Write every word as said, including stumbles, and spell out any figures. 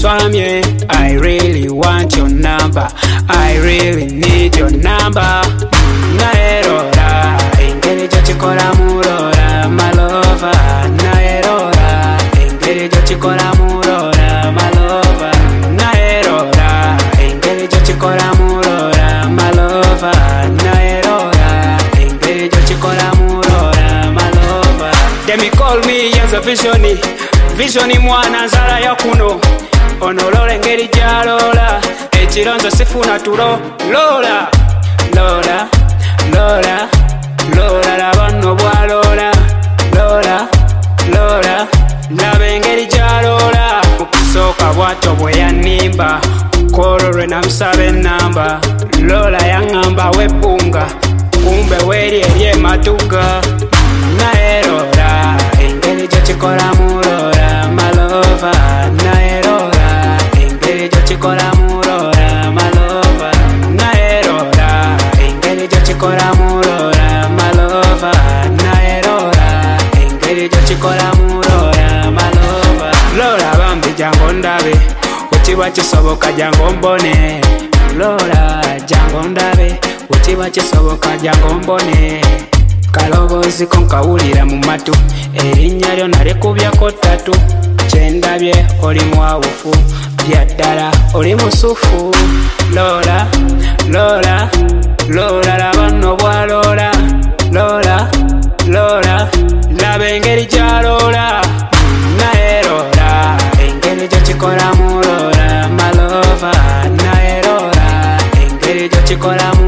kwamye. I really want your number, I really need your number. Naerora engeri gyo kikola mulora my lover. Naerora engeri gyo kikola mulora my lover. Naerora engeri gyo kikola mulora my lover. Naerora engeri gyo kikola mulora my lover. Them call me as a visioni, visioni mwana nzala ya kuno. Onolola engeri gyalola ekironzo sifuna tulo. Lola Lola Lola Lola laba nno bwalola. Lola Lola laba engeri gyalola. Okusooka bwatyo bwe yanimba kolo lwe namusaba enamba. Lola yaŋŋamba webbunga kumbe weeri eri ematuga. Naye Lola engeri gyo kikola mulora my lover. Naye Lola engeri gyo kikola mulora my lover. Naye Lola engeri gyo kikola mulora my lover. Naye Lola engeri gyo kikola mulora my lover. Lola bambi jangu ndabe wekiba kisoboka jangu mbone. Lola jangu ndabe wekiba kisoboka jangu mbone. Kaloboozi ko nkawulira mu matu erinnya lyo nalikubyako ttatu. Kyendabye oli mwawufu byaddala oli musufu. Lola Lola Lola laba nno bwalola. Lola Lola laba engeri gyalola. Naye Lola engeri gyo kikola mulora my lover. Naye Lola engeri gyo kikola